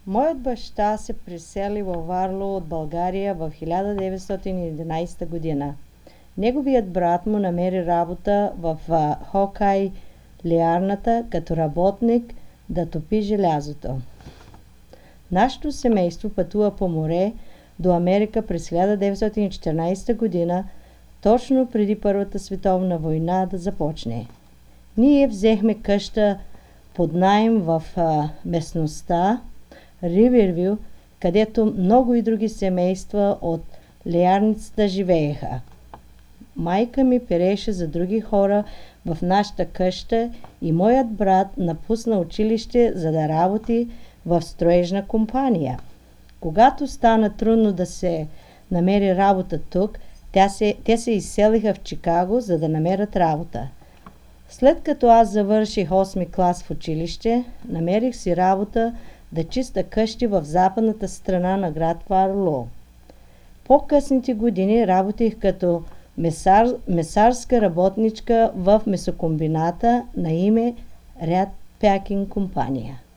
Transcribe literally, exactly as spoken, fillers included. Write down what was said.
Моят баща се пресели във Варлово от България в хиляда деветстотин и единадесета година. Неговият брат му намери работа в Хокай леарната като работник да топи желязото. Нашето семейство пътува по море до Америка през хиляда деветстотин и четиринадесета година, точно преди Първата световна война да започне. Ние взехме къща под наем в а, местността Ривервил, където много и други семейства от леарницата живееха. Майка ми переше за други хора в нашата къща и моят брат напусна училище, за да работи в строежна компания. Когато стана трудно да се намери работа тук, тя се, те се изселиха в Чикаго, за да намерят работа. След като аз завърших осми клас в училище, намерих си работа да чиста къщи в западната страна на град Варлоу. По-късните години работих като месар, месарска работничка в месокомбината на име Ряд Пякинг компания.